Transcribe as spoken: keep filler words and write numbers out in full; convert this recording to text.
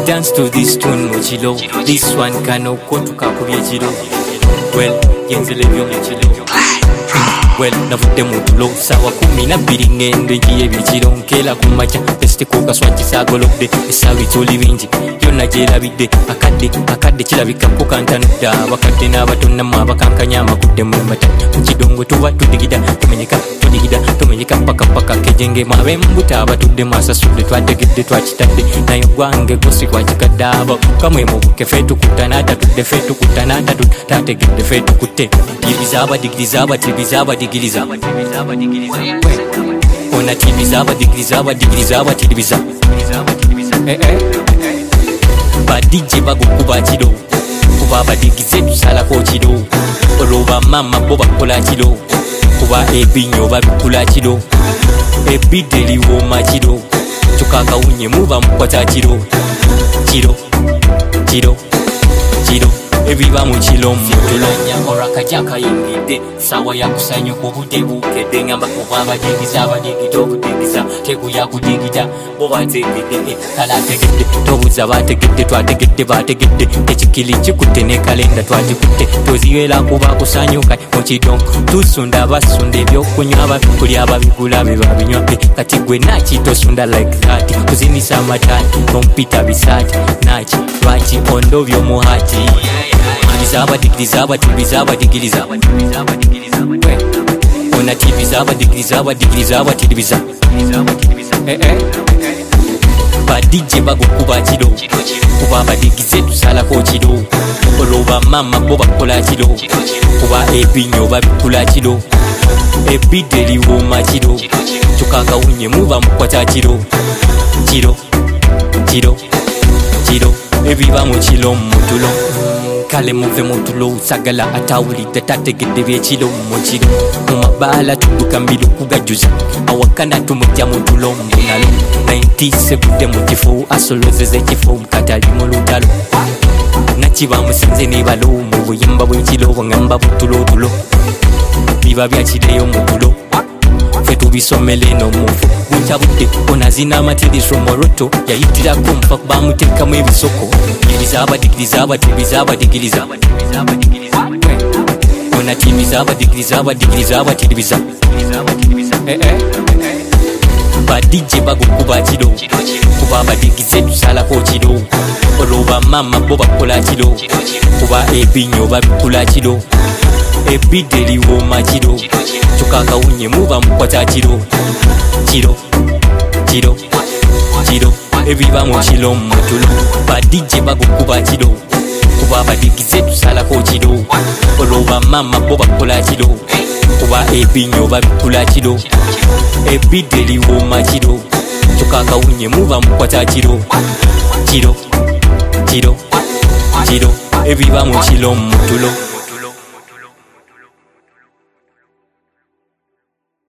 dance to this tune muchilo. This one kano kotu kakubye chilo. Well, yenzele byo muchilo. Well, navudde mu tulo sawa kumi na bbiri ngendo ngiye bikiro nkela ku makya peste koka swati sagolodde esabi tuli bingi byonna gyerabidde akadde akadde kirabikako kantanudda abakadde n'abato mu abakankanya amakudde mu mata mu kidongo tuba tudigida tumenyeka tudigida tumenyeka paka paka kejengemu ab'embuto abatudde mu asasudde twategedde twakitadde naye gwange gosi twakikadde abo kamwe mu buke fe tukutta n'atatudde fe tukutta n'atatudde tategedde fe tukutte tibiza abadigiriza abatiribiza abadigiriza ona tibiza abadigiriza abadigiriza abatiribiza eh eh badije bagukuba kiro kuba abadigize tusalako kiro olwoba mama bo bakola kiro kuba ebinyo babikula kiro ebide liwoma kiro kyokakawunye muba mukwata kiro kiro kiro kiro ebiba mu kilo mutulanya orakaja kayingidde sawa ya kusanyo kubudde bukedde ngamba kuba abadigisa abadigita okudigisa teguya kudigita bo bategedde kala tegedde tobuza bategedde twategedde bategedde ekikili kikutte ne kalenda twagikutte toziwera kuba kusanyuka mu kidongo tusunda basunda ebyokunywa abakuli ababigula be babinywa kati gwe naki tosunda like that kuzinisa amatati kompita bisati naki lwaki ondo byomuhati Bizaba digrizaba tibizaba digrizaba ona tibizaba digrizaba digrizaba tibiza eh eh badije bagukuba kiro kuba abadigize tusalako kiro olwoba mama bo bakola kiro kuba ebinyo babikula kiro ebide liwoma kiro kyokakawunye muba mukwata kiro kiro kiro kiro ebiba mu kilo mutulo kale muve mutulo sagala atawulidde tategedde byekiro mukiro mu mabala tuduka mbiru kugajuza awakana tumujja mutulo mbunalo naintisegudde mu kifo asolozeze ekifo mukatali mu lutalo nakiba musinze nebalo mu buyimba bw'ekiro ngamba butulotulo biba byakireyo mutulo fe tubisomele no mufu mutabudde onazina amatirisho moroto yayitirako mfa bamutekamu ebisoko bizaba digrizaba tibizaba digiriza ona tibizaba digrizaba digrizaba tibiza eh eh badije bagukuba kiro kuba abadigize tusalako kiro olwoba mama bo bakola kiro kuba ebinyo babikula kiro ebide liwoma kiro kyokakawunye muba mukwata kiro kiro kiro kiro ebiba mu kilo mutulo badije bagukuba kiro kuba abadigize tusalako kiro olwoba mama bo bakola kiro kuba ebinyo babikula kiro ebide liwoma kiro kyokakawunye muba mukwata kiro kiro kiro kiro ebiba mu kilo mutulo